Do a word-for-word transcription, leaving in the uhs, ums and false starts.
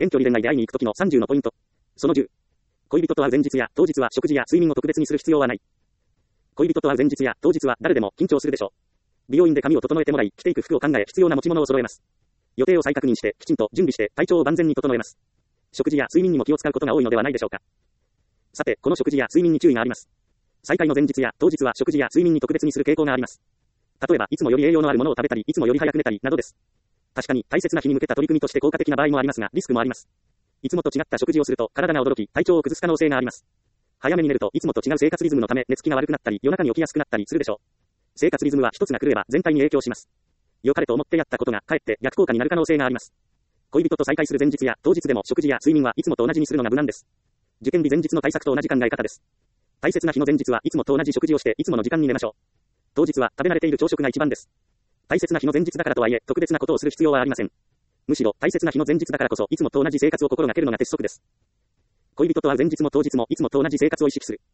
遠距離恋愛で会いに行くときのさんじゅうのポイント。そのじゅう。恋人と会う前日や当日は食事や睡眠を特別にする必要はない。恋人と会う前日や当日は誰でも緊張するでしょう。美容院で髪を整えてもらい、着ていく服を考え、必要な持ち物を揃えます。予定を再確認して、きちんと準備して、体調を万全に整えます。食事や睡眠にも気を使うことが多いのではないでしょうか。さて、この食事や睡眠に注意があります。再会の前日や当日は食事や睡眠に特別にする傾向があります。例えば、いつもより栄養のあるものを食べたり、いつもより早く寝たり、などです。確かに、大切な日に向けた取り組みとして効果的な場合もありますが、リスクもあります。いつもと違った食事をすると、体が驚き、体調を崩す可能性があります。早めに寝ると、いつもと違う生活リズムのため、寝つきが悪くなったり、夜中に起きやすくなったりするでしょう。生活リズムは一つが狂えば、全体に影響します。良かれと思ってやったことが、かえって逆効果になる可能性があります。恋人と再会する前日や当日でも食事や睡眠はいつもと同じにするのが無難です。受験日前日の対策と同じ考え方です。大切な日の前日はいつもと同じ食事をして、いつもの時間に寝ましょう。当日は食べ慣れている朝食が一番です。大切な日の前日だからとはいえ、特別なことをする必要はありません。むしろ、大切な日の前日だからこそ、いつもと同じ生活を心がけるのが鉄則です。恋人と会う前日も当日も、いつもと同じ生活を意識する。